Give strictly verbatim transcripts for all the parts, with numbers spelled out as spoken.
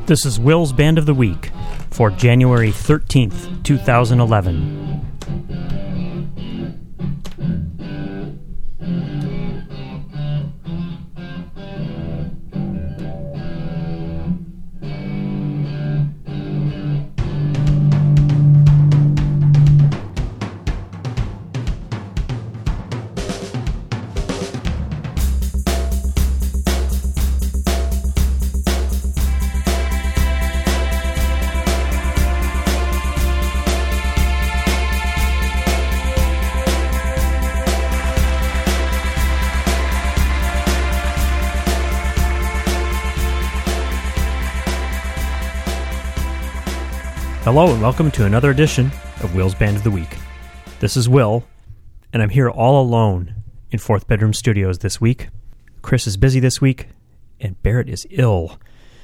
This is Will's Band of the Week for January thirteenth, two thousand eleven. Hello and welcome to another edition of Will's Band of the Week. This is Will, and I'm here all alone in Fourth Bedroom Studios this week. Chris is busy this week, and Barrett is ill.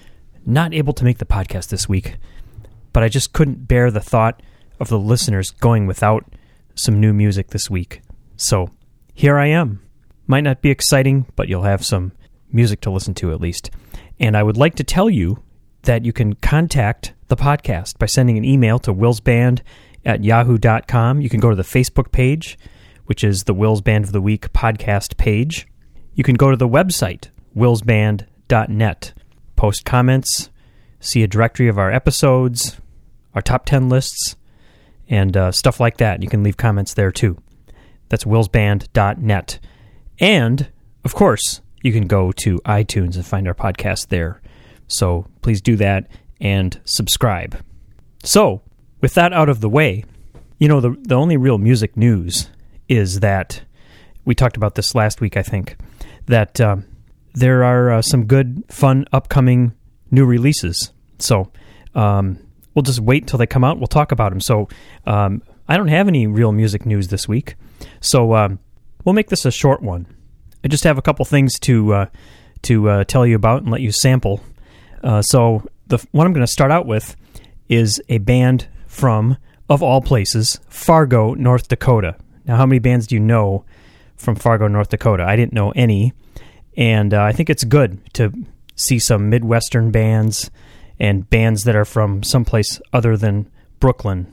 Not able to make the podcast this week, but I just couldn't bear the thought of the listeners going without some new music this week. So here I am. Might not be exciting, but you'll have some music to listen to at least. And I would like to tell you that you can contact the podcast by sending an email to willsband at yahoo dot com. You can go to the Facebook page, which is the Will's Band of the Week podcast page. You can go to the website, willsband dot net. Post comments, see a directory of our episodes, our top ten lists, and uh, stuff like that. You can leave comments there too. That's willsband dot net. And, of course, you can go to iTunes and find our podcast there. So please do that and subscribe. So, with that out of the way, you know, the the only real music news is that, we talked about this last week, I think, that um, there are uh, some good, fun, upcoming new releases. So, um, we'll just wait till they come out. We'll talk about them. So, um, I don't have any real music news this week. So, um, we'll make this a short one. I just have a couple things to, uh, to uh, tell you about and let you sample. Uh, so the one I'm going to start out with is a band from, of all places, Fargo, North Dakota. Now, how many bands do you know from Fargo, North Dakota? I didn't know any, and uh, I think it's good to see some Midwestern bands and bands that are from someplace other than Brooklyn,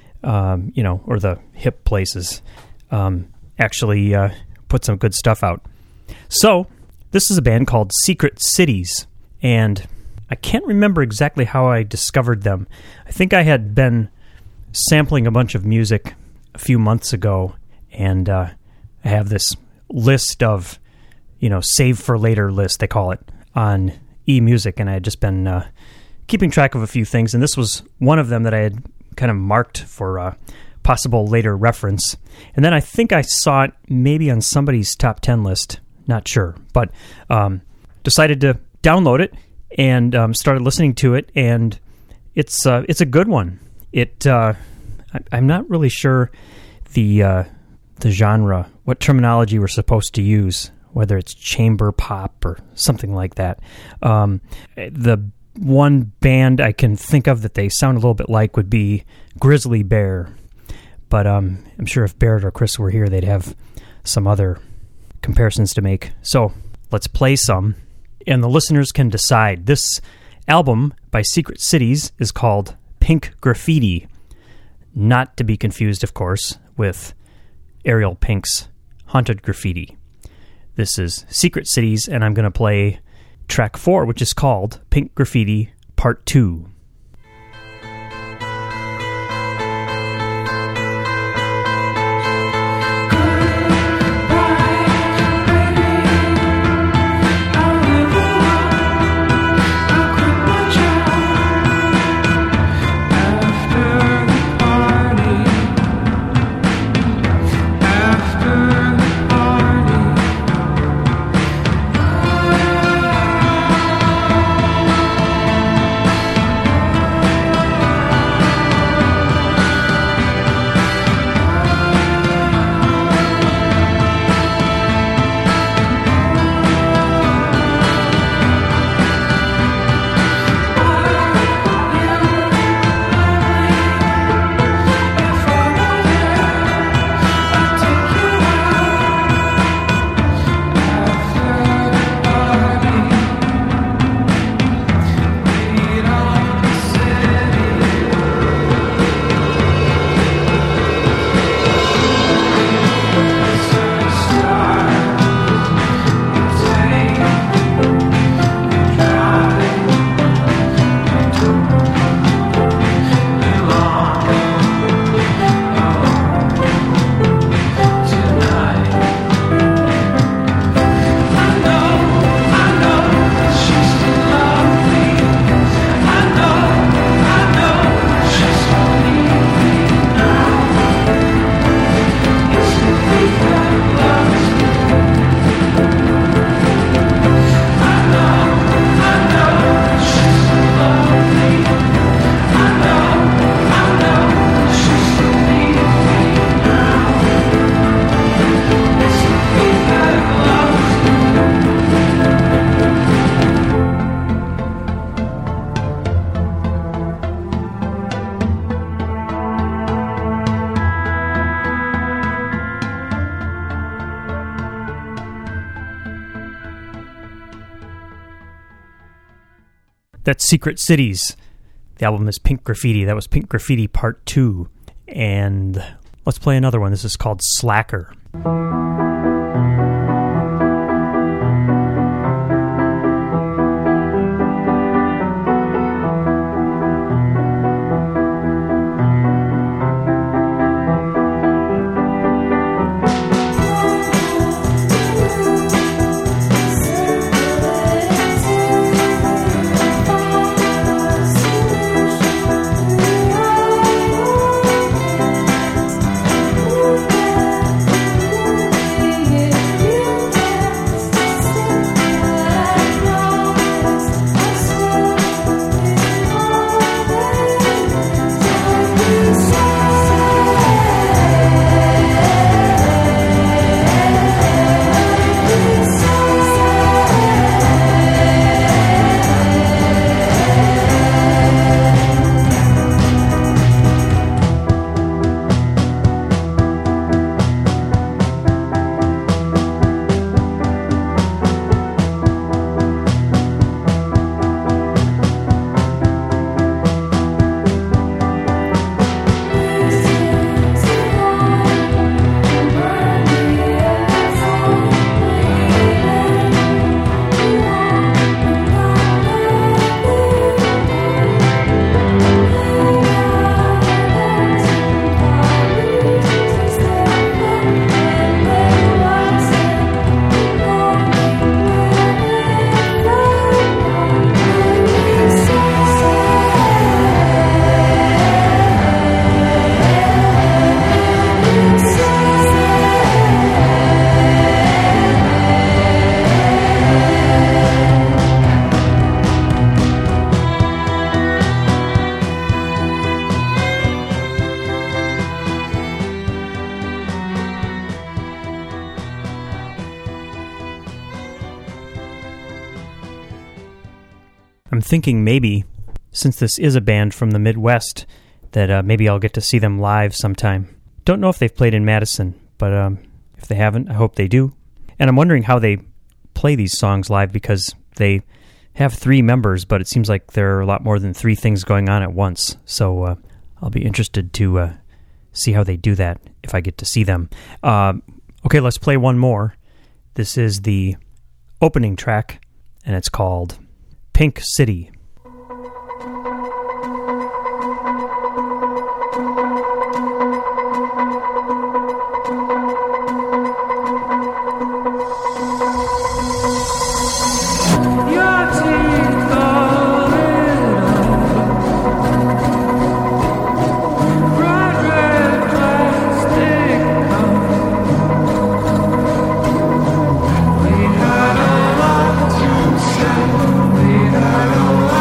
um, you know, or the hip places, um, actually uh, put some good stuff out. So, this is a band called Secret Cities, and I can't remember exactly how I discovered them. I think I had been sampling a bunch of music a few months ago, and uh, I have this list of, you know, save for later list, they call it, on eMusic, and I had just been uh, keeping track of a few things, and this was one of them that I had kind of marked for uh, possible later reference. And then I think I saw it maybe on somebody's top ten list, not sure, but um, decided to download it, and um, started listening to it, and it's uh, it's a good one. It uh, I, I'm not really sure the uh, the genre, what terminology we're supposed to use, whether it's chamber pop or something like that. Um, the one band I can think of that they sound a little bit like would be Grizzly Bear, but um, I'm sure if Barrett or Chris were here, they'd have some other comparisons to make. So let's play some, and the listeners can decide. This album by Secret Cities is called Pink Graffiti, not to be confused, of course, with Ariel Pink's Haunted Graffiti. This is Secret Cities, and I'm going to play track four, which is called Pink Graffiti Part two. After That's Secret Cities. The album is Pink Graffiti. That was Pink Graffiti Part two. And let's play another one. This is called Slacker. I'm thinking maybe, since this is a band from the Midwest, that uh, maybe I'll get to see them live sometime. Don't know if they've played in Madison, but um, if they haven't, I hope they do. And I'm wondering how they play these songs live, because they have three members, but it seems like there are a lot more than three things going on at once. So uh, I'll be interested to uh, see how they do that if I get to see them. Uh, okay, let's play one more. This is the opening track, and it's called Pink City. We had a lot to say. We had a lot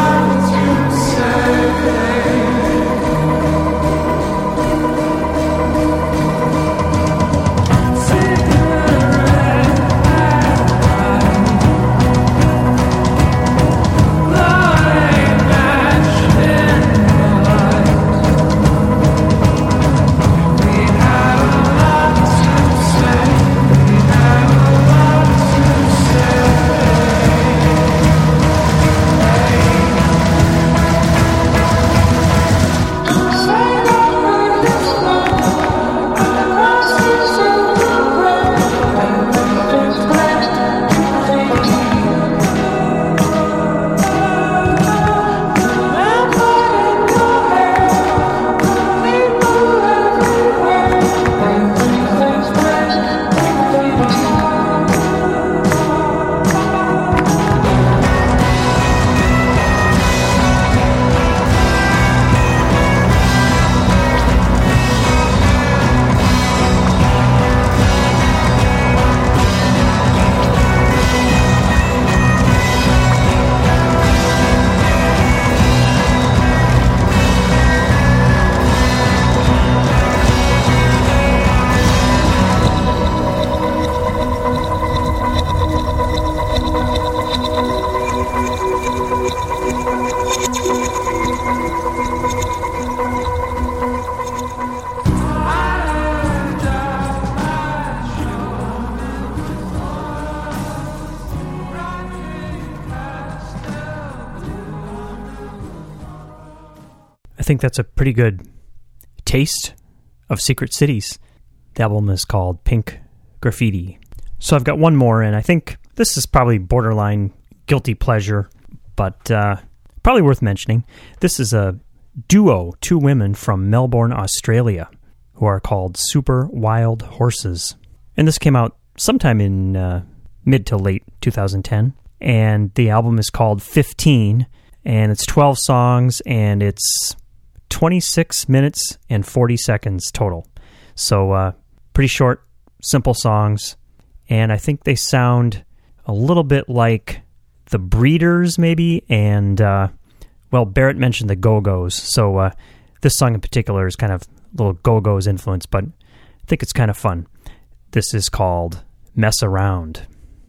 think that's a pretty good taste of Secret Cities. The album is called Pink Graffiti. So I've got one more, and I think this is probably borderline guilty pleasure, but uh, probably worth mentioning. This is a duo, two women from Melbourne, Australia, who are called Super Wild Horses. And this came out sometime in uh, mid to late two thousand ten. And the album is called fifteen, and it's twelve songs, and it's twenty-six minutes and forty seconds total. So uh, pretty short, simple songs. And I think they sound a little bit like the Breeders, maybe, and, uh, well, Barrett mentioned the Go-Go's. So uh, this song in particular is kind of a little Go-Go's influence, but I think it's kind of fun. This is called Mess Around.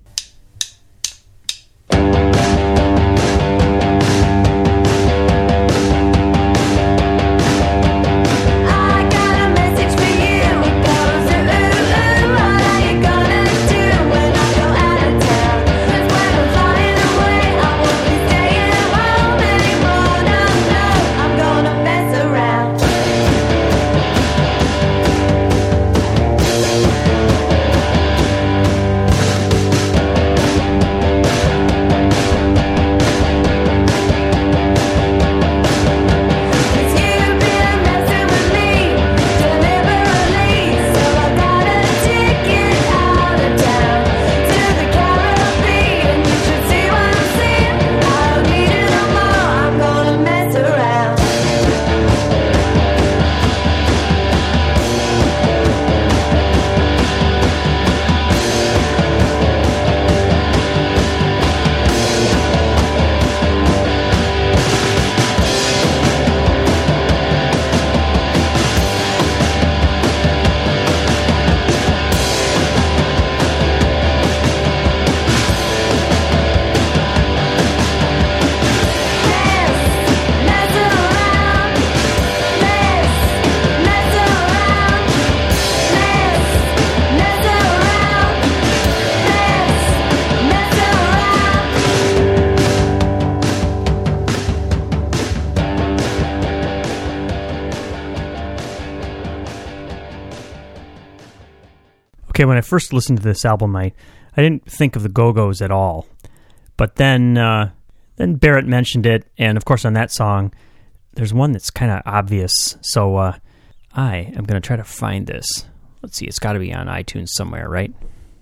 Okay, when I first listened to this album, I, I didn't think of the Go-Go's at all. But then uh, then Barrett mentioned it, and of course on that song, there's one that's kind of obvious. So uh, I am going to try to find this. Let's see, it's got to be on iTunes somewhere, right?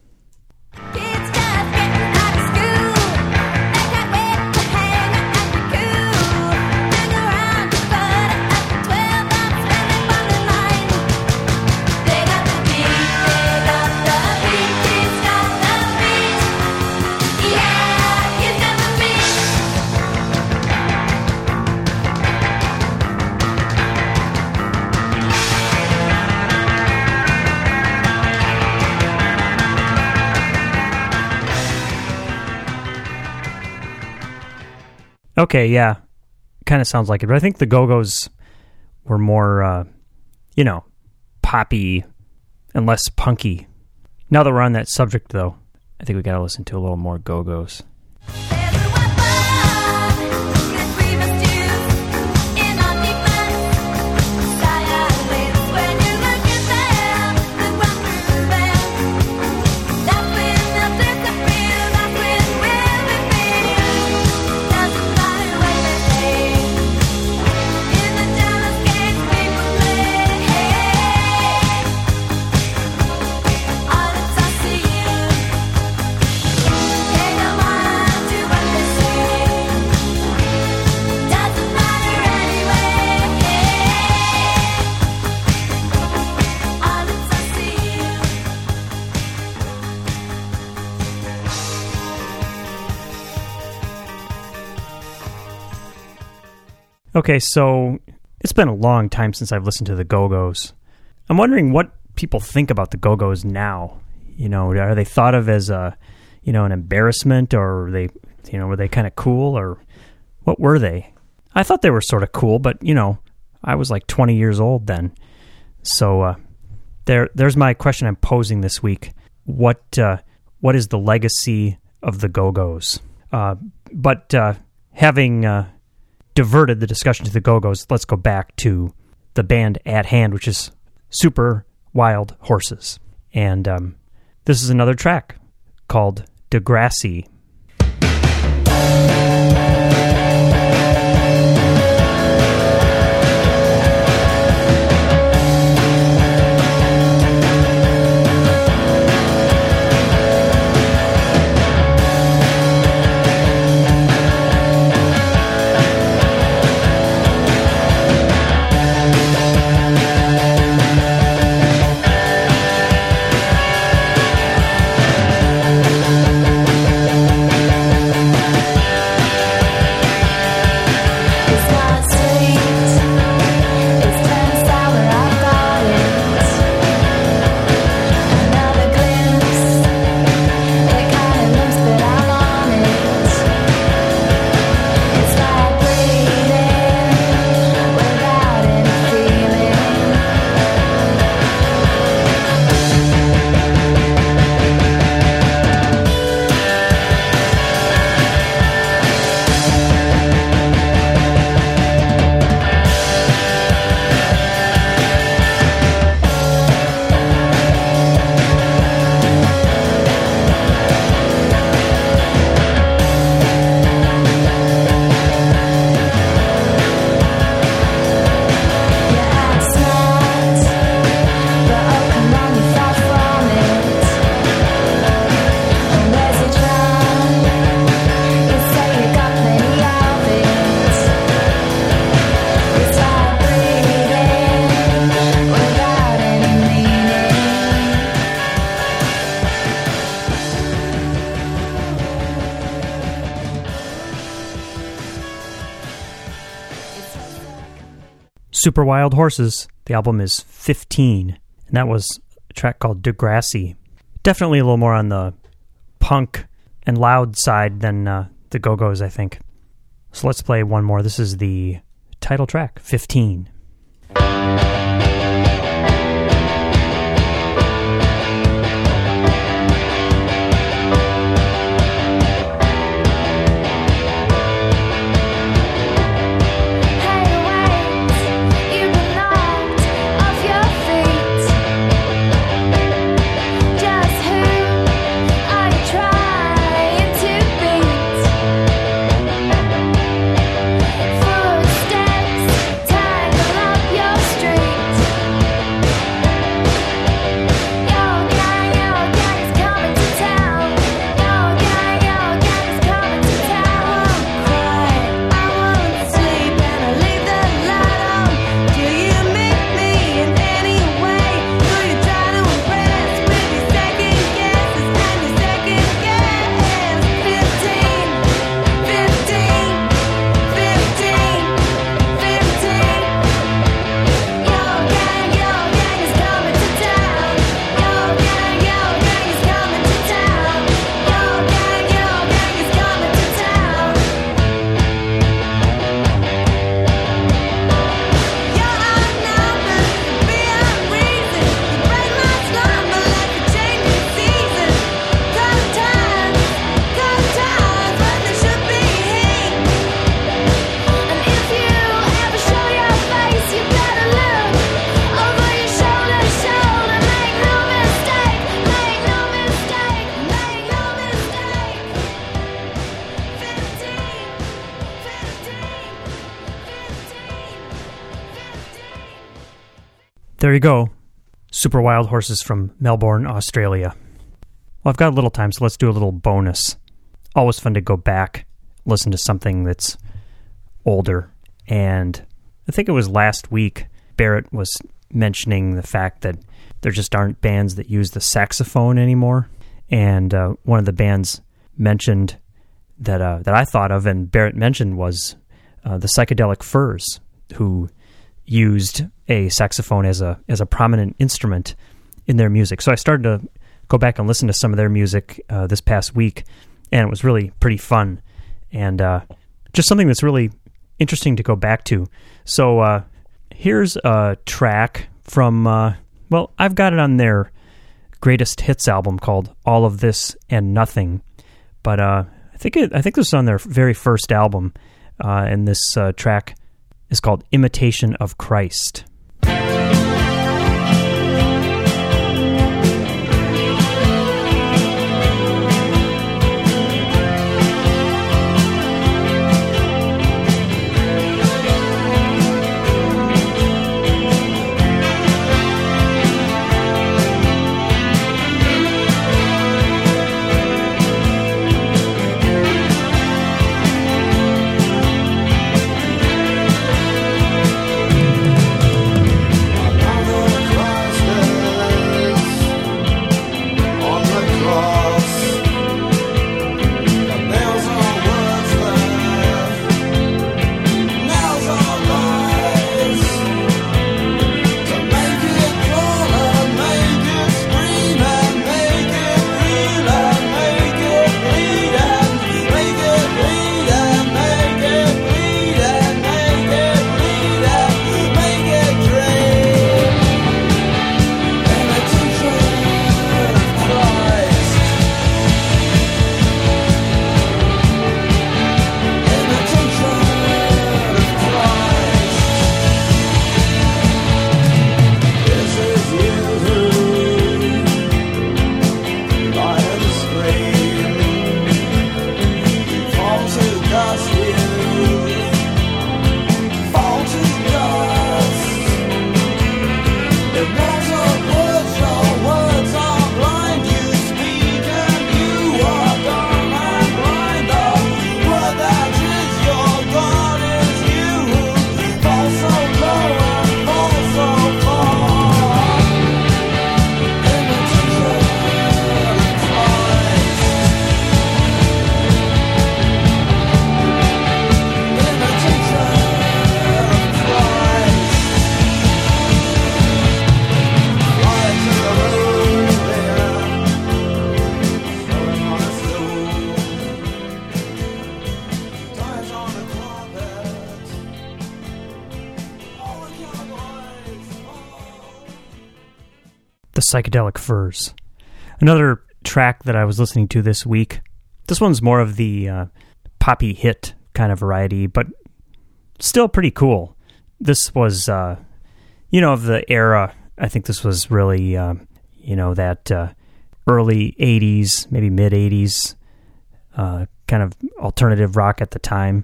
Okay, yeah, kind of sounds like it, but I think the Go-Go's were more, uh, you know, poppy and less punky. Now that we're on that subject, though, I think we got to listen to a little more Go-Go's. Okay, so it's been a long time since I've listened to the Go-Go's. I'm wondering what people think about the Go-Go's now. You know, are they thought of as a, you know, an embarrassment, or are they, you know, were they kind of cool, or what were they? I thought they were sort of cool, but you know, I was like twenty years old then. So uh, there, there's my question I'm posing this week. What, uh, what is the legacy of the Go-Go's? Uh, but uh, having uh, diverted the discussion to the Go-Go's, let's go back to the band at hand, which is Super Wild Horses. And um, this is another track called Degrassi. Super Wild Horses. The album is fifteen, and that was a track called Degrassi. Definitely a little more on the punk and loud side than uh, the Go-Go's, I think. So let's play one more. This is the title track, fifteen. There you go. Super Wild Horses from Melbourne, Australia. Well, I've got a little time, so let's do a little bonus. Always fun to go back, listen to something that's older. And I think it was last week, Barrett was mentioning the fact that there just aren't bands that use the saxophone anymore. And uh, one of the bands mentioned that uh, that I thought of, and Barrett mentioned, was uh, the Psychedelic Furs, who used a saxophone as a as a prominent instrument in their music. So I started to go back and listen to some of their music uh, this past week, and it was really pretty fun, and uh, just something that's really interesting to go back to. So uh, here's a track from, uh, well, I've got it on their greatest hits album called All of This and Nothing, but uh, I think it, I think this was on their very first album. uh, and this uh, track is called Imitation of Christ. The Psychedelic Furs. Another track that I was listening to this week. This one's more of the uh, poppy hit kind of variety, but still pretty cool. This was, uh, you know, of the era. I think this was really, uh, you know, that uh, early eighties, maybe mid-eighties, uh, kind of alternative rock at the time.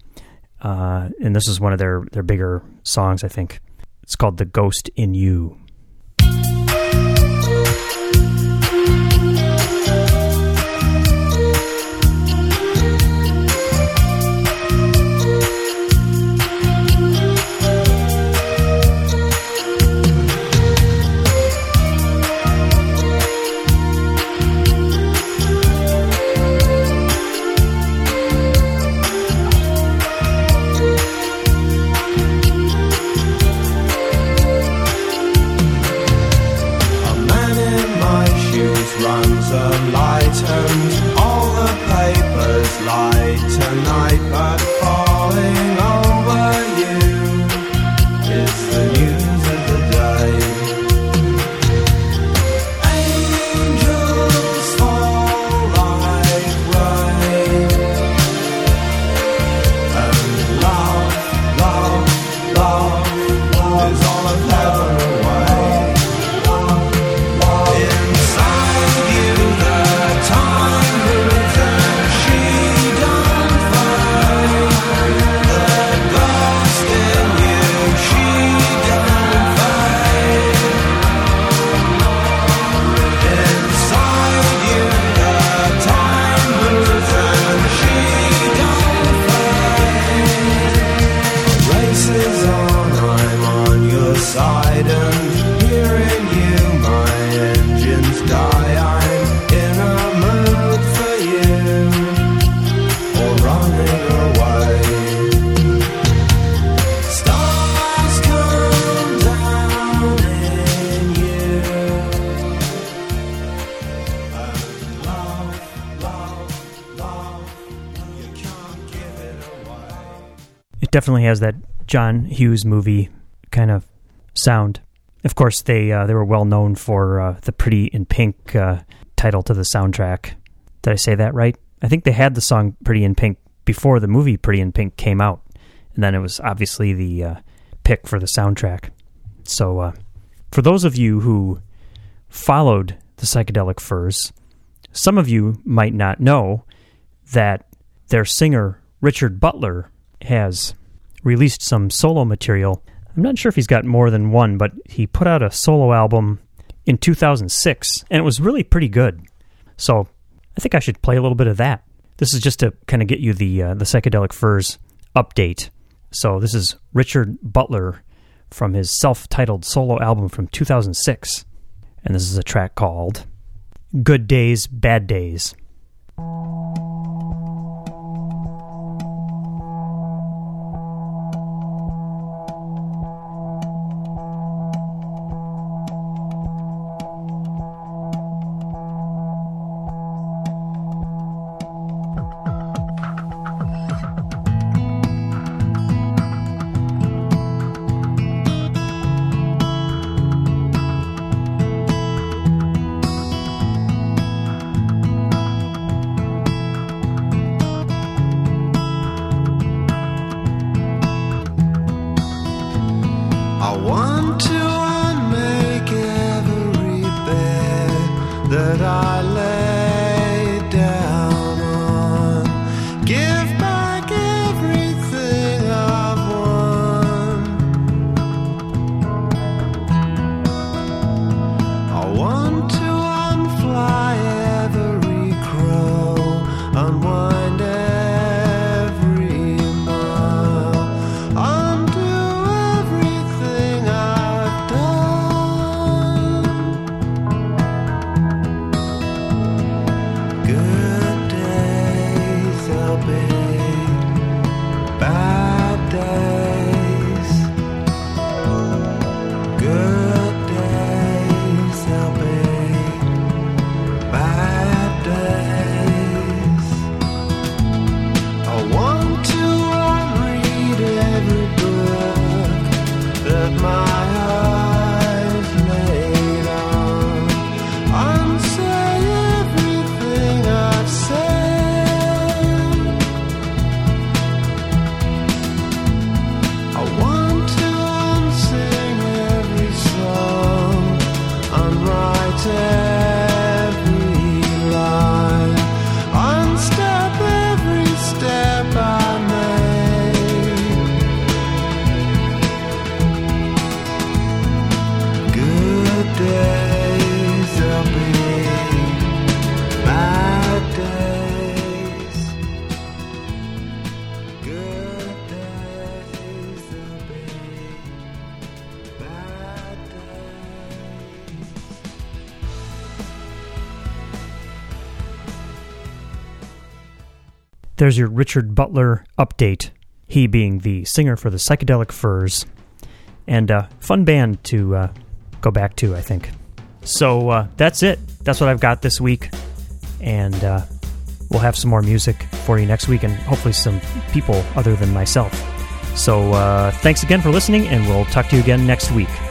Uh, and this is one of their, their bigger songs, I think. It's called The Ghost in You. Runs a light and all the papers light tonight, but falling over you is the news of the day. Angels fall like rain, and love, love, love is all of heaven away. Side and hearing you, my engines die. I'm in a mood for you, or running away. Stars come down in you, and love, love, love, you can't give it away. It definitely has that John Hughes movie kind of sound. Of course, they uh, they were well known for uh, the Pretty in Pink uh, title to the soundtrack. Did I say that right? I think they had the song Pretty in Pink before the movie Pretty in Pink came out. And then it was obviously the uh, pick for the soundtrack. So uh, for those of you who followed the Psychedelic Furs, some of you might not know that their singer, Richard Butler, has released some solo material. I'm not sure if he's got more than one, but he put out a solo album in two thousand six, and it was really pretty good. So I think I should play a little bit of that. This is just to kind of get you the uh, the Psychedelic Furs update. So this is Richard Butler from his self-titled solo album from two thousand six. And this is a track called Good Days, Bad Days. I want to unmake every bed that I lay down on. Give back everything I've won. I want to unfly every crow, unwind every mile, undo everything I've done. Good days there'll be, bad days. Good days there'll be, bad days. I want to unread every book that my eyes laid on, unsay everything I've said. I want to unsing every song, unwrite every line, unstep every step I made. Good days there'll be, bad days. Good days there'll be, bad days. There's your Richard Butler update, he being the singer for the Psychedelic Furs. And uh, fun band to uh, go back to, I think. So uh, that's it. That's what I've got this week. And uh, we'll have some more music for you next week, and hopefully some people other than myself. So uh, thanks again for listening, and we'll talk to you again next week.